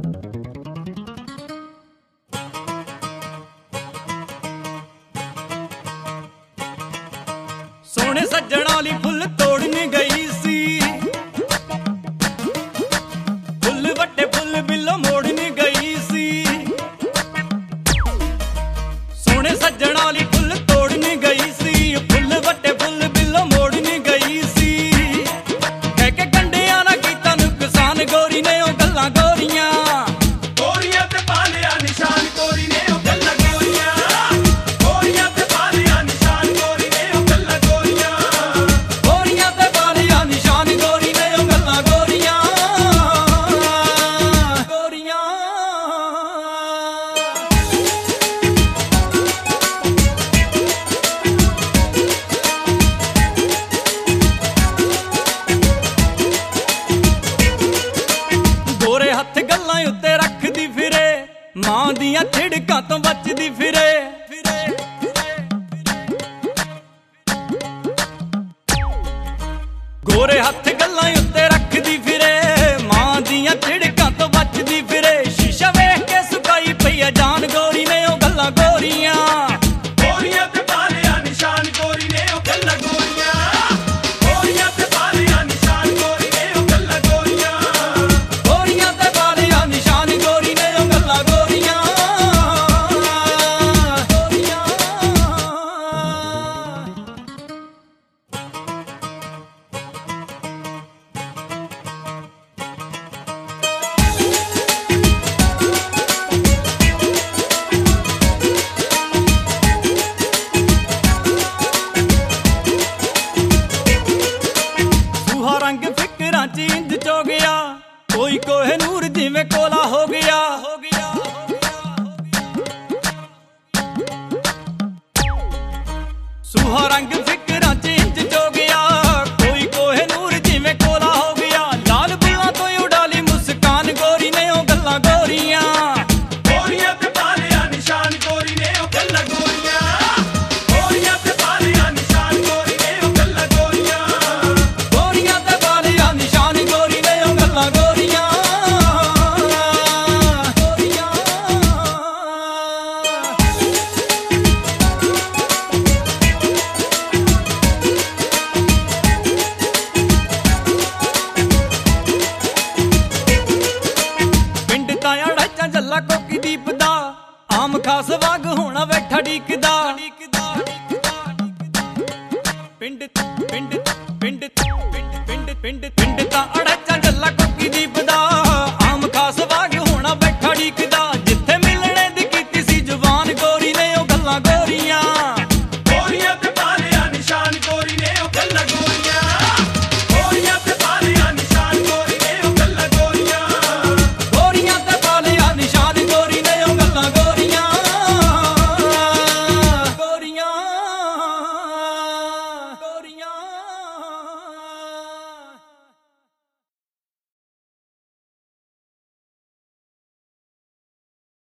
सोहणे सज्जण वाली फुल तोड़ने गई सी, फुल वट्टे फुल बिल्लो मोड़ने गई सी। सोहणे सज्जण वाली फुल तोड़ने गई सी, फुल वट्टे फुल बिल्लो मोड़ने गई सी। कह के कंडिया ना कीता नुकसान गोरी ने ओ गल्लां गोरियां, गोरियां ते पा लिया निशान गोरी ने ओ गल्लां गोरियां, गोरियां ते पा लिया निशान गोरी ने ओ गल्लां गोरियां, गोरियां ते पा लिया निशान गोरी ने ओ गल्लां गोरियां, गोरियां। गोरे हत्थ गल्लां उत्ते रखदी फिरे, मां दियां छिड़कां तो बचदी फिरे। गोरे हत्थ गल्लां उत्ते रखदी फिरे, मां दियां छिड़कां तो बचदी फिरे। शीशा वेख के सुकाई पई आ जान गोरी ने ओ गल्लां गोरियां, गोरियां ते पा लिया निशान गोरी ने ओ गल्लां गोरियां, गोरियां ते पा लिया निशान गोरी ने ओ गल्लां गोरियां, गोरियां ते पा लिया निशान गोरी ने ओ गल्लां गोरियां, गोरियां। सूहा रंग फिकरां च इंज चो गया, कोई कोहिनूर जिवें कोला हो गया। सूहा रंग फिकरां च इंज चो गया, कोई कोहिनूर जिवें कोला हो गया। लाल बुल्लां तो उडाली मुस्कान गोरी ने ओ गल्लां गोरियां, गोरियां ते पा लिया निशान गोरी ने ओ गल्लां गोरियां, गोरियां ते पा लिया निशान गोरी ने ओ गल्लां गोरियां, गोरियां ते पा लिया निशान गोरी ने ओ गल्लां गोरियां, गोरियां। पिंड ताया ढाचा जल्ला कोकी दीपदा, आम खास वाग होना बैठा ਡੀਕਦਾ। ਪਿੰਡ ਪਿੰਡ ਪਿੰਡ ਪਿੰਡ ਪਿੰਡ ਪਿੰਡ ਤਾਂ ਅੜਾਚਾ ਜੱਲਾ